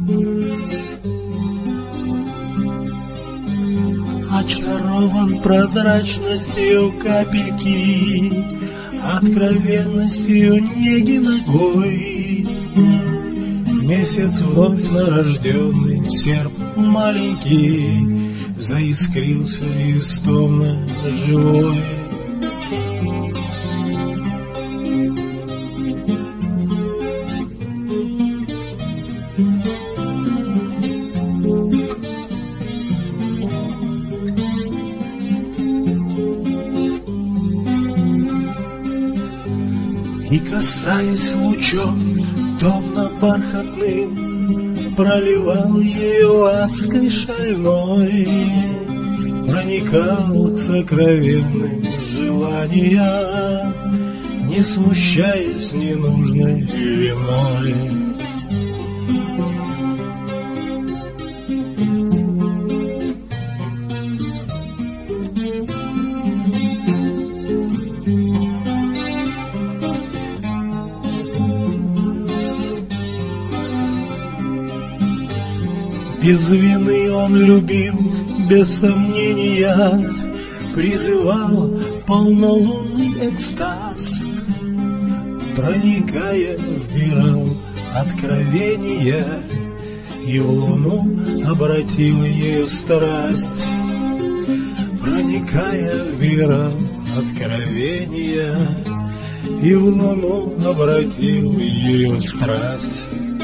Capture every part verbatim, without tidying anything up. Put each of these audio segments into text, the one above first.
Очарован прозрачностью капельки, откровенностью неги ногой. Месяц вновь нарожденный, серп маленький, заискрился истомно живой. И, касаясь лучом томно-бархатным, проливал ее лаской шальной, проникал к сокровенным желаниям, не смущаясь ненужной виной. Без вины он любил, без сомнения, призывал полнолунный экстаз, проникая, вбирал откровения, и в луну обратил ее страсть. Проникая, вбирал откровения, и в луну обратил ее страсть.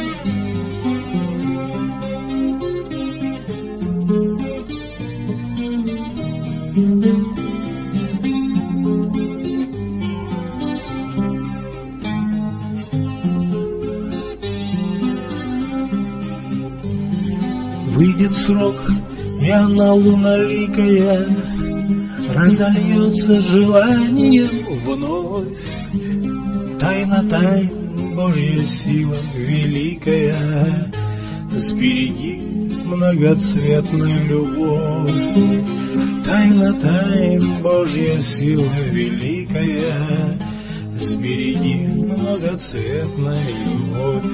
Выйдет срок, и она луналикая разольется желанием вновь. Тайна тайн, Божья сила великая, сбереги многоцветную любовь. Тайна тайн, Божья сила великая, сбереги многоцветную любовь.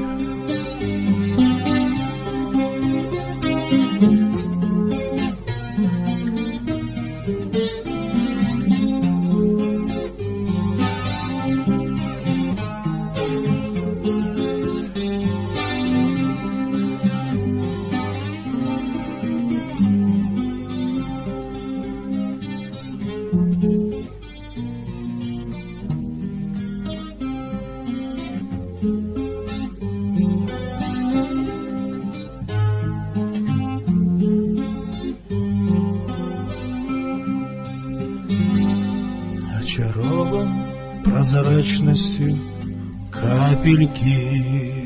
Очарован прозрачностью капельки.